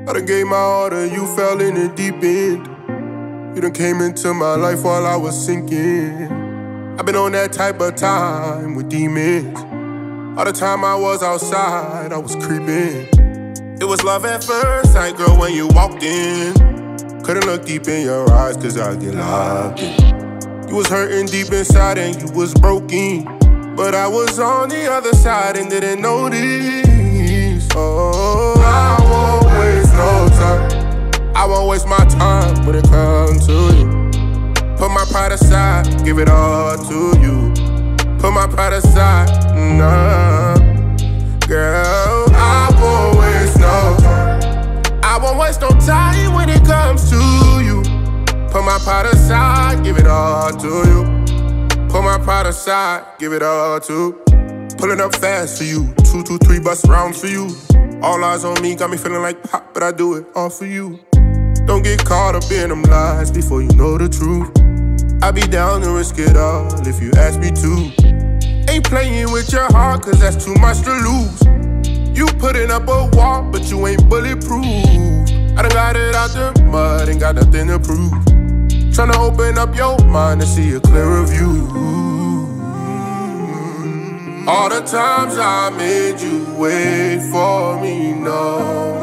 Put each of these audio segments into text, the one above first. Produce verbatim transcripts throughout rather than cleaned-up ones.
I done gave my all to you, fell in the deep end. You done came into my life while I was sinking. I've been on that type of time with demons. All the time I was outside, I was creeping. It was love at first sight, girl, when you walked in. Couldn't look deep in your eyes, cause I get locked in. You was hurting deep inside and you was broken. But I was on the other side and didn't notice. Oh, I won't waste no time. I won't waste my time when it comes to you. Put my pride aside, give it all to you. Put my pride aside, nah. Girl, I won't waste no time. I won't waste no time when it comes to you. Put my pride aside, give it all to you. Put my pride aside, give it all to. Pulling up fast for you, two, two, three bus rounds for you. All eyes on me, got me feeling like pop, but I do it all for you. Don't get caught up in them lies before you know the truth. I be down to risk it all if you ask me to. Ain't playing with your heart, cause that's too much to lose. You putting up a wall, but you ain't bulletproof. I done got it out the mud, ain't got nothing to prove. Tryna open up your mind to see a clearer view. All the times I made you wait for me, no.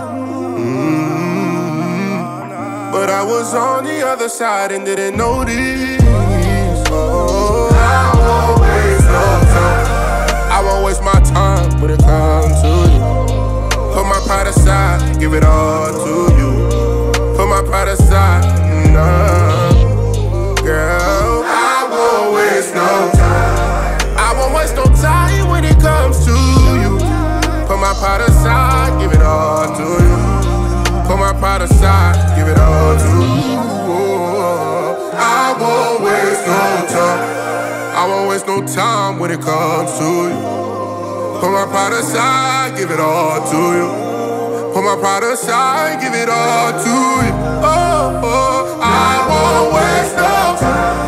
Mm-hmm. But I was on the other side and didn't notice. Oh, I won't waste no time. I won't waste my time when it comes to you. Put my pride aside, give it all to you. Put my pride aside, nah. Girl, I won't waste no time. I won't waste no time when it comes to you. Put my pride aside, give it all to you. Put my pride aside, give it all to you. I won't waste no time. I won't waste no time when it comes to you. Put my pride aside, give it all to you. Put my pride aside, give it all to you. Oh, oh, I won't waste no time.